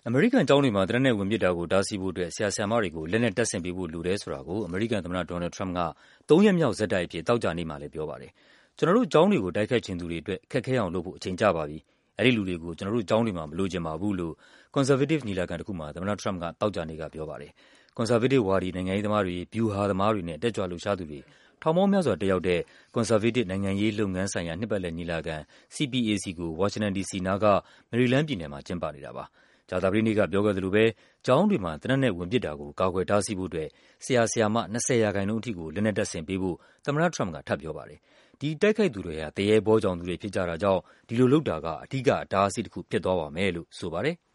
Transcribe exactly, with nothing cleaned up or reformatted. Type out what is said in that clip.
အမေရိကန်ကျောင်းတွေမှာသေနတ်နဲ့ဝင်ပစ်တာကိုတားဆီးဖို့အတွက်ဆရာဆရာမတွေကိုလက်နက်တပ်ဆင်ပေးဖို့လိုတယ်ဆိုတာကိုအမေရိကန်သမ္မတ ဒေါ်နယ်လ်ဒ် ထရမ့်ပ်ကသုံးရက်မြောက်ဆက်တိုက်အဖြစ်သောကြာနေ့မှာလည်းပြောပါတယ်။ကျနော်တို့ကျောင်းတွေကိုတိုက်ခိုက်ချင်သူတွေအတွက်ခက်ခဲအောင်လုပ်ဖို့အချိန်ကျပါပြီ။အဲဒီလူတွေကိုကျနော်တို့ကျောင်းတွေမှာမလိုချင်ပါဘူးလို့ ကွန်ဆာဗေးတစ်ညီလာခံတခုမှာသမ္မတထရမ့်ပ်ကသောကြာနေ့ကပြောပါတယ်။ကွန်ဆာဗေးတစ်ဝါဒီနိုင်ငံရေးသမားတွေ၊ဗျူဟာသမားတွေနဲ့တက်ကြွလှုပ်ရှားသူတွေထောင်ပေါင်းများစွာတက်ရောက်တဲ့ကွန်ဆာဗေးတစ်နိုင်ငံရေးလုပ်ငန်းဆိုင်ရာနှစ်ပတ်လည်ညီလာခံ စီ ပီ အေ စီ ကို ဝါရှင်တန်ဒီစီနားက မေရီလန်းပြည်နယ်မှာကျင်းပနေတာပါ။ကြာသပတေးနေ့ကပြောခဲ့သလိုပဲကျောင်းတွေမှာသေနတ်နဲ့ဝင်ပစ်တာကိုကာကွယ်တားဆီးဖို့အတွက်ဆရာဆရာမ၂၀ရာခိုင်နှုန်းအထိကိုလက်နက်တပ်ဆင်ပေးဖို့သမ္မတထရမ့်ပ်ကထပ်ပြောပါတယ်။ဒီတိုက်ခိုက်သူတွေဟာသူရဲဘောကြောင်သူတွေဖြစ်ကြတာကြောင့်ဒီလိုလုပ်တာကအဓိကအတားအဆီးတခုဖြစ်သွားပါမယ်လို့ဆိုပါတယ်။